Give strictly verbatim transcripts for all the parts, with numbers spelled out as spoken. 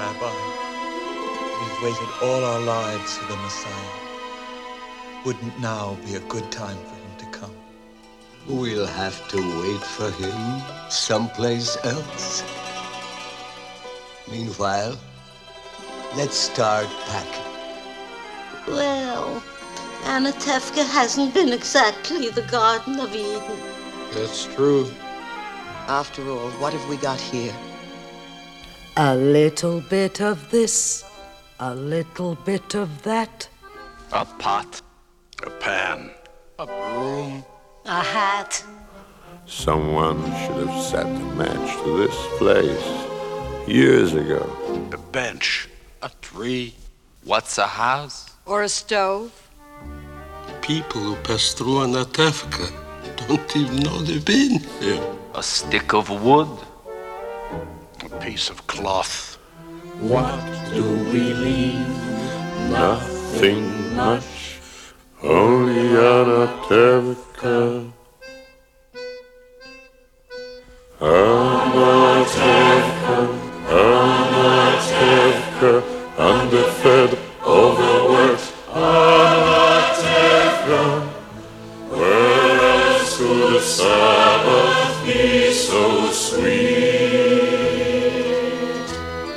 Rabbi. We've waited all our lives for the Messiah. Wouldn't now be a good time for him to come? We'll have to wait for him someplace else. Meanwhile, let's start packing. Well, Anatevka hasn't been exactly the Garden of Eden. That's true. After all, what have we got here? A little bit of this, a little bit of that. A pot. A pan. A broom. A hat. Someone should have set a match to this place years ago. A bench. A tree. What's a house? Or a stove? People who pass through Anatevka don't even know they've been here. A stick of wood. A piece of cloth. What do we leave? Nothing much, only Anatevka. Anatevka, Anatevka, underfed, overworked, Anatevka. Where else could the Sabbath be so sweet?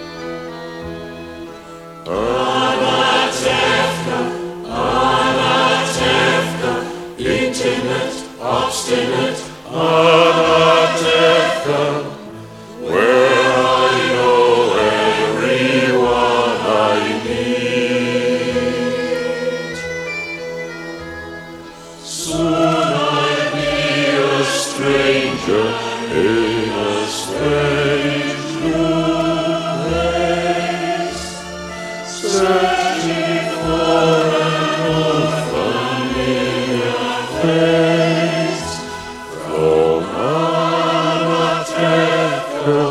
Anatevka, Anatevka, intimate, obstinate, Anatevka, where I know everyone I meet. Soon I'll be a stranger in a strange new place, searching for an old familiar face from Anatevka.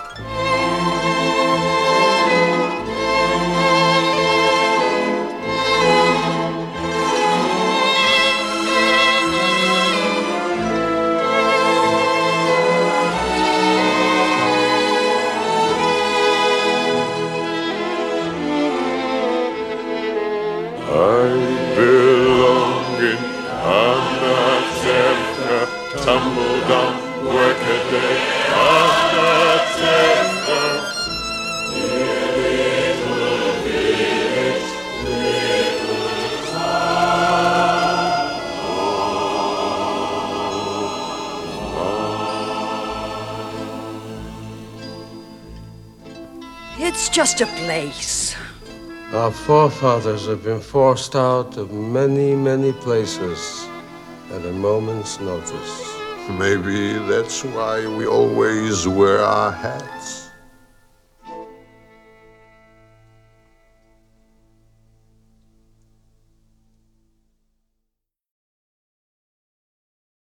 I belong in Anatevka, tumble down, work a day, Anatevka. Dear little village, little town. It's just a place. Our forefathers have been forced out of many, many places at a moment's notice. Maybe that's why we always wear our hats.